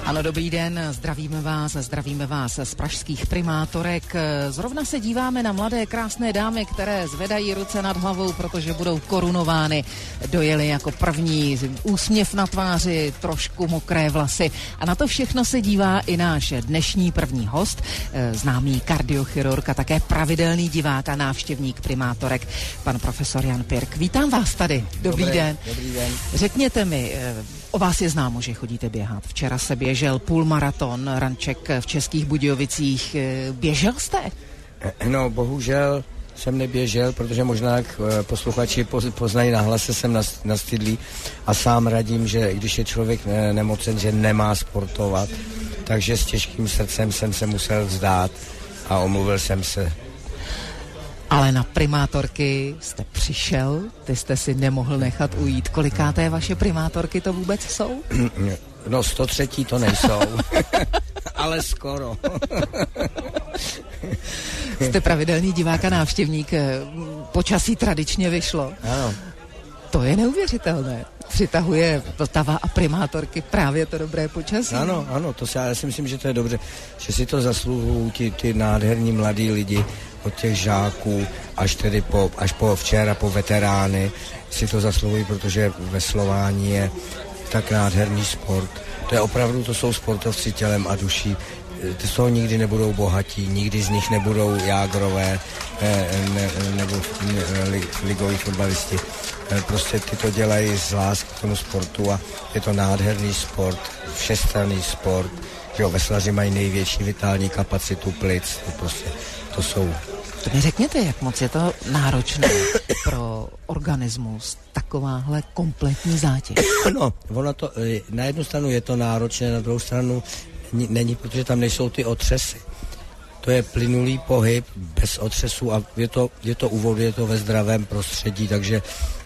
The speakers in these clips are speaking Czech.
Ano, dobrý den, zdravíme vás z pražských primátorek. Zrovna se díváme na mladé krásné dámy, které zvedají ruce nad hlavou, protože budou korunovány. Dojeli jako první, úsměv na tváři, trošku mokré vlasy. A na to všechno se dívá i náš dnešní první host, známý kardiochirurg a také pravidelný divák a návštěvník primátorek, pan profesor Jan Pirk. Vítám vás tady. Dobrý den. Dobrý den. Řekněte mi, o vás je známo, že chodíte běhat. Včera se běžel půlmaraton Ranček v Českých Budějovicích. Běžel jste? No, bohužel jsem neběžel, protože možná posluchači poznají na hlase, jsem nastydlý a sám radím, že když je člověk nemocen, že nemá sportovat, takže s těžkým srdcem jsem se musel vzdát a omluvil jsem se. Ale na primátorky jste přišel, ty jste si nemohl nechat ujít. Kolikáté vaše primátorky to vůbec jsou? No 103 to nejsou, ale skoro. Jste pravidelný divák a návštěvník, počasí tradičně vyšlo. Ano. To je neuvěřitelné. Přitahuje Vltava a primátorky právě to dobré počasí. Ano, já si myslím, že to je dobře, že si to zasluhují ty nádherní mladí lidi, od těch žáků až po včera po veterány si to zasluhují, protože veslování je tak nádherný sport. To jsou sportovci tělem a duší. Ty z toho nikdy nebudou bohatí, nikdy z nich nebudou jágrové nebo ligoví fotbalisti. Prostě ty to dělají z lásky k tomu sportu a je to nádherný sport, všestranný sport. Jo, veslaři mají největší vitální kapacitu plic, to jsou. To mi řekněte, jak moc je to náročné pro organismus, takováhle kompletní zátěž. No, ono to, na jednu stranu je to náročné, na druhou stranu není, protože tam nejsou ty otřesy. To je plynulý pohyb bez otřesů a je to u vody, je to ve zdravém prostředí, takže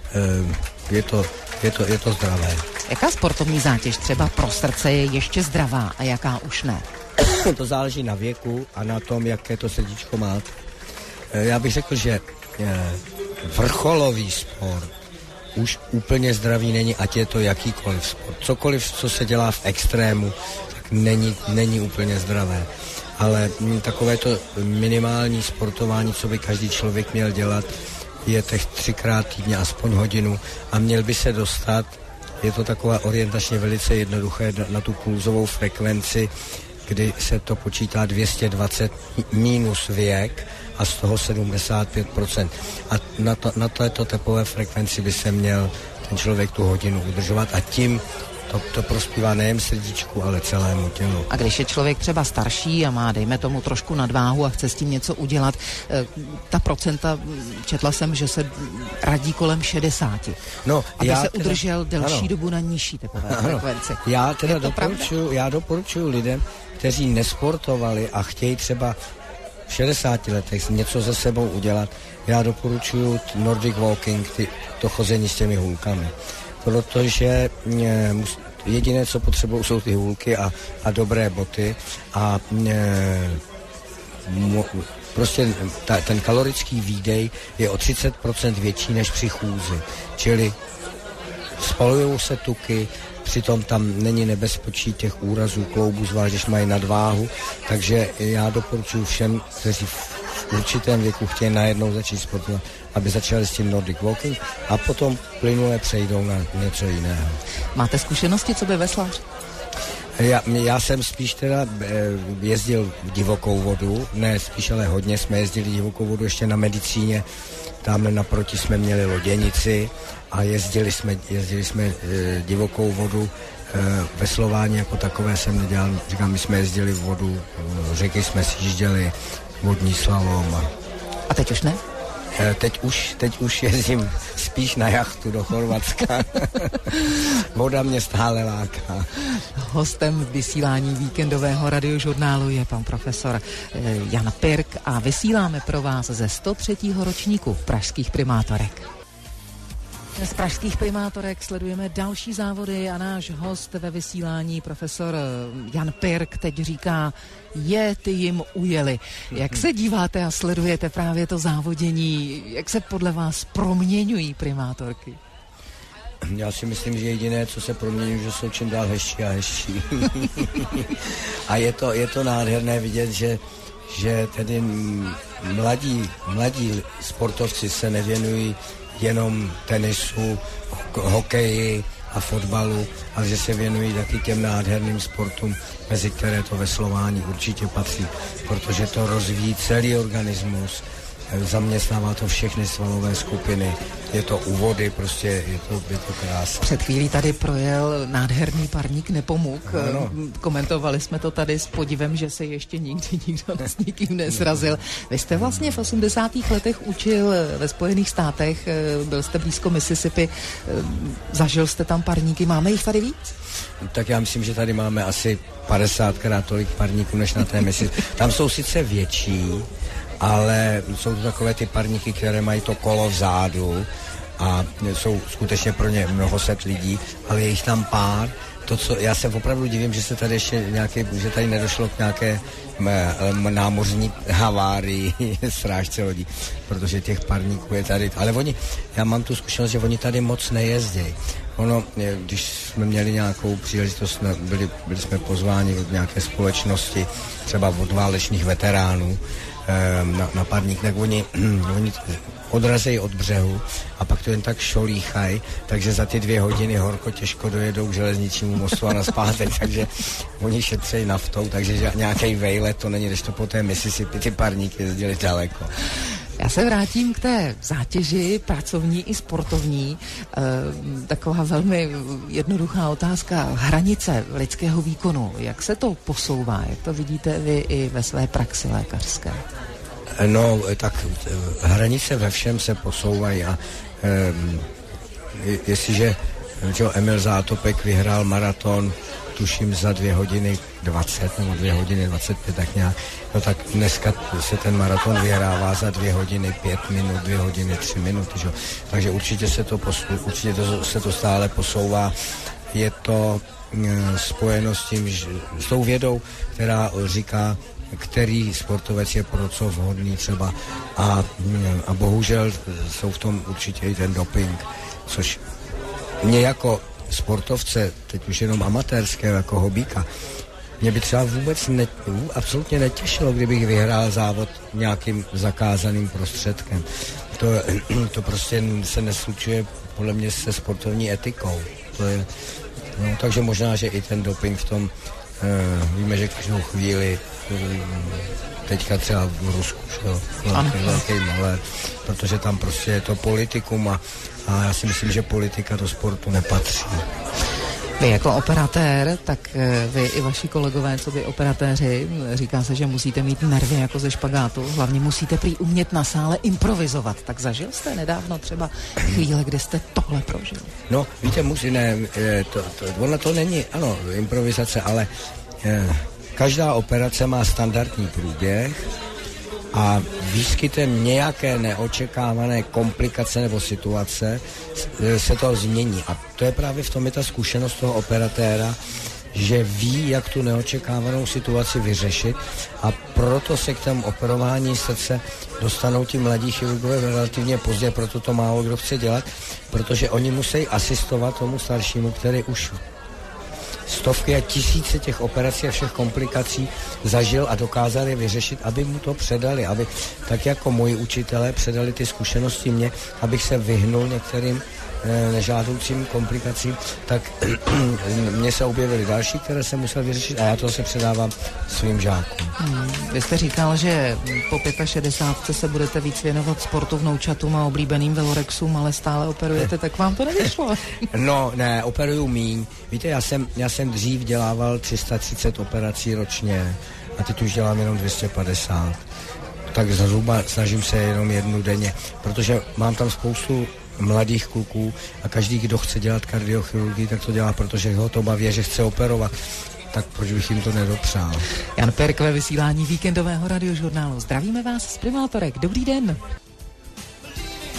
je to zdravé. Jaká sportovní zátěž třeba pro srdce je ještě zdravá a jaká už ne? To záleží na věku a na tom, jaké to srdíčko má. Já bych řekl, že vrcholový sport už úplně zdravý není, ať je to jakýkoliv sport. Cokoliv, co se dělá v extrému, tak není úplně zdravé. Ale takové to minimální sportování, co by každý člověk měl dělat, je těch 3x týdně aspoň hodinu a měl by se dostat, je to taková orientačně velice jednoduché, na tu pulzovou frekvenci, kdy se to počítá 220 minus věk a z toho 75%. A na této tepové frekvenci by se měl ten člověk tu hodinu udržovat a tím to prospívá nejen srdíčku, ale celému tělu. A když je člověk třeba starší a má, dejme tomu, trošku nadváhu a chce s tím něco udělat, ta procenta, četla jsem, že se radí kolem 60. No, aby se udržel delší dobu na nižší tepové frekvenci. Já teda doporučuji lidem, kteří nesportovali a chtějí třeba v 60 letech něco se sebou udělat, já doporučuji Nordic Walking, to chození s těmi hůlkami. Protože jediné, co potřebují, jsou ty hůlky a dobré boty a prostě ten kalorický výdej je o 30% větší než při chůzi. Čili spalují se tuky, přitom tam není nebezpečí těch úrazů kloubů, zvlášť když mají nadváhu, takže já doporučuji všem, kteří v určitém věku chtějí najednou začít sportovat, aby začali s tím Nordic Walking a potom plynule přejdou na něco jiného. Máte zkušenosti, co by veslář? Já jsem spíš teda jezdil divokou vodu, ne spíš, ale hodně jsme jezdili divokou vodu ještě na medicíně, tamhle naproti jsme měli loděnici a jezdili jsme divokou vodu, veslování jako takové jsem nedělal, říkám, my jsme jezdili vodu, řeky jsme sjížděli, vodní slalom. A teď už ne? Teď už jezdím spíš na jachtu do Chorvatska. Voda mě stále láká. Hostem v vysílání víkendového radiožurnálu je pan profesor Jan Pirk a vysíláme pro vás ze 103. ročníku pražských primátorek. Z pražských primátorek sledujeme další závody a náš host ve vysílání, profesor Jan Pirk, teď říká, ty jim ujeli. Jak se díváte a sledujete právě to závodění? Jak se podle vás proměňují primátorky? já si myslím, že jediné, co se promění, že jsou čím dál hezčí a hezčí. A je to nádherné vidět, že tedy mladí sportovci se nevěnují jenom tenisu, hokeji a fotbalu, ale že se věnují taky těm nádherným sportům, mezi které to veslování určitě patří, protože to rozvíjí celý organismus, zaměstnává to všechny svalové skupiny, je to u vody, prostě je to krásné. Před chvílí tady projel nádherný parník Nepomuk. No. Komentovali jsme to tady s podivem, že se ještě nikdy nikdo s nikým nesrazil. Vy jste vlastně v 80. letech učil ve Spojených státech, byl jste blízko Mississippi, zažil jste tam parníky, máme jich tady víc? Tak já myslím, že tady máme asi 50krát tolik parníků, než na té Mississippi. Tam jsou sice větší, ale jsou to takové ty parníky, které mají to kolo vzadu a jsou skutečně pro ně mnoho set lidí, ale je jich tam pár. Já se opravdu divím, že se tady ještě že tady nedošlo k nějaké námořní havárii strážce lodí, protože těch parníků je tady, ale já mám tu zkušenost, že oni tady moc nejezdějí. Když jsme měli nějakou příležitost, byli jsme pozváni od nějaké společnosti, třeba od válečných veteránů, na parník, tak oni odrazejí od břehu a pak to jen tak šolíchají, takže za ty 2 hodiny horko těžko dojedou k železničnímu mostu a nazpátek, takže oni šetřejí naftou, takže nějaký vejlet to není, když to po té Mississippi ty parníky jezdili daleko. Já se vrátím k té zátěži pracovní i sportovní. Taková velmi jednoduchá otázka. Hranice lidského výkonu, jak se to posouvá? Jak to vidíte vy i ve své praxi lékařské? No, tak hranice ve všem se posouvají a jestliže Emil Zátopek vyhrál maraton, tuším za 2 hodiny 20 nebo 2 hodiny 25, tak nějak, no tak dneska se ten maraton vyhrává za 2 hodiny 5 minut, 2 hodiny 3 minuty, že? Takže určitě se to stále posouvá. Je to spojeno s tím, s tou vědou, která říká, který sportovec je pro co vhodný třeba a bohužel jsou v tom určitě i ten doping, což mě jako sportovce, teď už jenom amatérského jako hobíka, mě by třeba vůbec absolutně netěšilo, kdybych vyhrál závod nějakým zakázaným prostředkem. To prostě se neslučuje podle mě se sportovní etikou. Takže možná, že i ten doping v tom, víme, že každou chvíli, teďka třeba v Rusku, velký malér, protože tam prostě je to politikum a já si myslím, že politika do sportu nepatří. Vy jako operatér, tak vy i vaši kolegové, co by operatéři, říká se, že musíte mít nervy jako ze špagátu, hlavně musíte prý umět na sále improvizovat. Tak zažil jste nedávno třeba chvíle, kdy jste tohle prožil? No, víte, ono to není, ano, improvizace, ale každá operace má standardní průběh a výskytem nějaké neočekávané komplikace nebo situace se to změní. A to je právě v tom je ta zkušenost toho operatéra, že ví, jak tu neočekávanou situaci vyřešit a proto se k tomu operování srdce dostanou ti mladí chirurgové relativně pozdě, proto to málo kdo chce dělat, protože oni musí asistovat tomu staršímu, který už stovky a tisíce těch operací a všech komplikací zažil a dokázal je vyřešit, aby mu to předali, aby tak jako moji učitelé předali ty zkušenosti mě, abych se vyhnul některým nežádoucím komplikacím, tak mně se objevily další, které jsem musel vyřešit a já to se předávám svým žákům. Vy jste říkal, že po 65 se budete víc věnovat sportu, vnoučatům a oblíbeným velorexům, ale stále operujete, tak vám to nevyšlo? No, ne, operuju míň. Víte, já jsem dřív dělával 330 operací ročně a teď už dělám jenom 250. Tak zhruba snažím se jenom 1 denně, protože mám tam spoustu mladých kluků a každý, kdo chce dělat kardiochirurgii, tak to dělá, protože ho to baví, že chce operovat. Tak proč bych jim to nedopřál? Jan Perk ve vysílání víkendového radiožurnálu. Zdravíme vás z Primátorek. Dobrý den.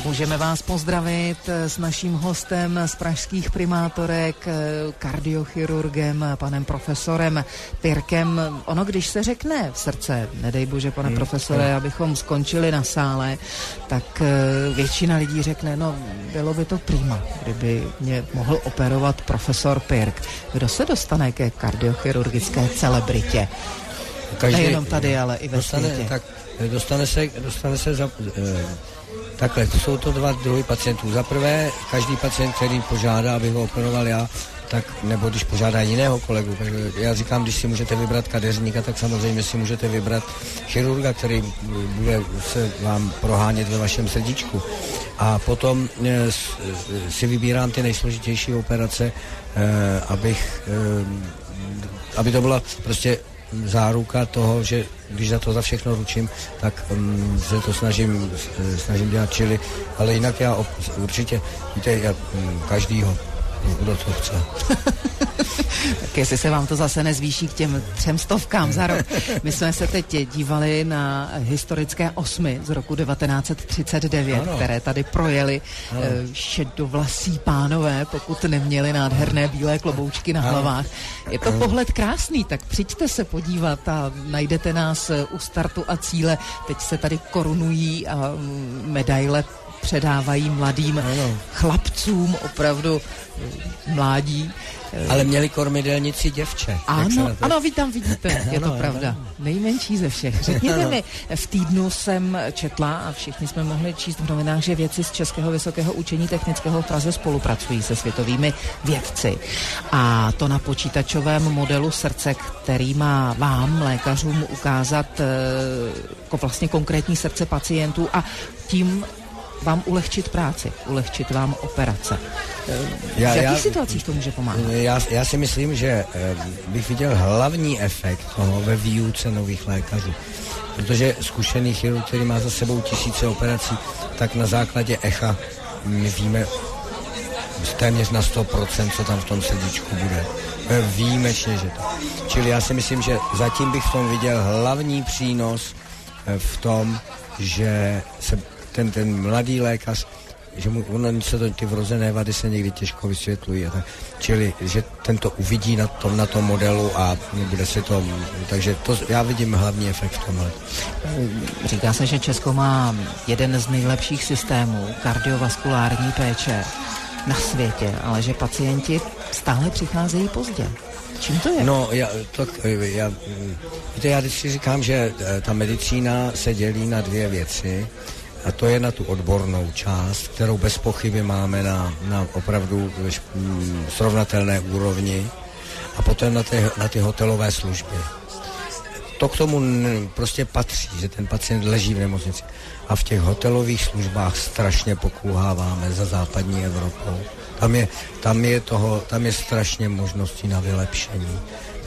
Můžeme vás pozdravit s naším hostem z pražských primátorek, kardiochirurgem, panem profesorem Pirkem. Ono, když se řekne srdce, nedej bože, pane profesore, abychom skončili na sále, tak většina lidí řekne, no bylo by to prima, kdyby mě mohl operovat profesor Pirk. Kdo se dostane ke kardiochirurgické celebritě? Nejenom tady, ale i ve světě. Tak dostane se za... Takhle, to jsou to dva druhy pacientů. Za prvé, každý pacient, který požádá, abych ho operoval já, tak, nebo když požádá jiného kolegu. Takže já říkám, když si můžete vybrat kadeřníka, tak samozřejmě si můžete vybrat chirurga, který bude se vám prohánět ve vašem srdíčku. A potom si vybírám ty nejsložitější operace, aby to byla prostě záruka toho, že když za to za všechno ručím, tak se to snažím dělat, čili, ale jinak já určitě, víte, já každýho, kdo to chce. Tak jestli se vám to zase nezvýší k těm 300 za rok. My jsme se teď dívali na historické osmy z roku 1939, ano, které tady projeli šedovlasí pánové, pokud neměli nádherné bílé kloboučky na hlavách. Je to pohled krásný, tak přijďte se podívat a najdete nás u startu a cíle. Teď se tady korunují a medaile předávají mladým chlapcům, opravdu mládí. Ale měli kormidelnici děvče. Ano, vy tam vidíte, je to pravda. Nejmenší ze všech. Řekněte mi, v týdnu jsem četla a všichni jsme mohli číst v novinách, že vědci z Českého vysokého učení technického v Praze spolupracují se světovými vědci. A to na počítačovém modelu srdce, který má vám, lékařům, ukázat jako vlastně konkrétní srdce pacientů a tím vám ulehčit práci, ulehčit vám operace. V jakých situacích to může pomáhat? Já si myslím, že bych viděl hlavní efekt toho ve výuce nových lékařů. Protože zkušený chirurg, který má za sebou tisíce operací, tak na základě echa my víme téměř na 100%, co tam v tom srdíčku bude. Výjimečně, že to. Čili já si myslím, že zatím bych v tom viděl hlavní přínos v tom, že se ten mladý lékař, že ty vrozené vady se někdy těžko vysvětlují. Čili, že tento uvidí na tom modelu a bude si to... Takže to já vidím hlavní efekt v tomhle. Říká se, že Česko má jeden z nejlepších systémů kardiovaskulární péče na světě, ale že pacienti stále přicházejí pozdě. Čím to je? No, já vždycky říkám, že ta medicína se dělí na dvě věci. A to je na tu odbornou část, kterou bez pochyby máme na opravdu srovnatelné úrovni, a potom na ty hotelové služby. To k tomu prostě patří, že ten pacient leží v nemocnici. A v těch hotelových službách strašně pokulháváme za západní Evropou. Tam je strašně možností na vylepšení.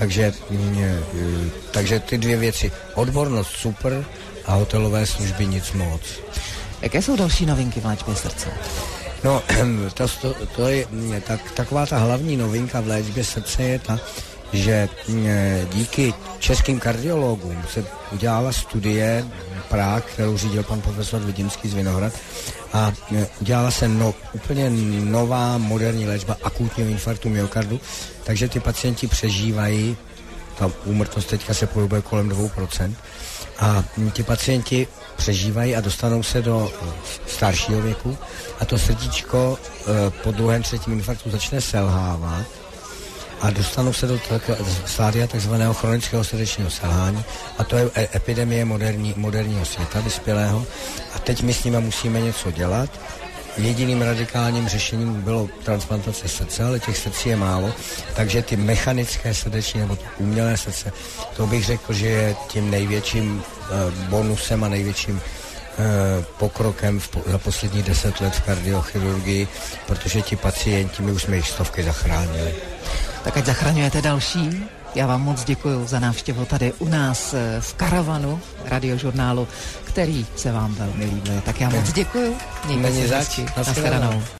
Takže ty dvě věci, odbornost super a hotelové služby nic moc. Jaké jsou další novinky v léčbě srdce? No, to je taková ta hlavní novinka v léčbě srdce je ta, že díky českým kardiologům se udělala studie Prague, kterou řídil pan profesor Vidinský z Vinohrad, a udělala se úplně nová moderní léčba akutního infarktu myokardu, takže ty pacienti přežívají, ta úmrtnost teďka se pohybuje kolem 2%, a ti pacienti přežívají a dostanou se do staršího věku a to srdíčko po druhém, třetím infarktu začne selhávat a dostanou se do stádia takzvaného chronického srdečního selhání, a to je epidemie moderního světa, vyspělého, a teď my s nimi musíme něco dělat. Jediným radikálním řešením bylo transplantace srdce, ale těch srdcí je málo, takže ty mechanické srdeční nebo umělé srdce, to bych řekl, že je tím největším bonusem a největším pokrokem za poslední 10 let v kardiochirurgii, protože ti pacienti, my už jsme jich stovky zachránili. Tak ať zachraňujete další. Já vám moc děkuju za návštěvu tady u nás v Karavanu radiožurnálu, který se vám velmi líbil. Tak já moc děkuju. Mějte se hezky. Nashledanou.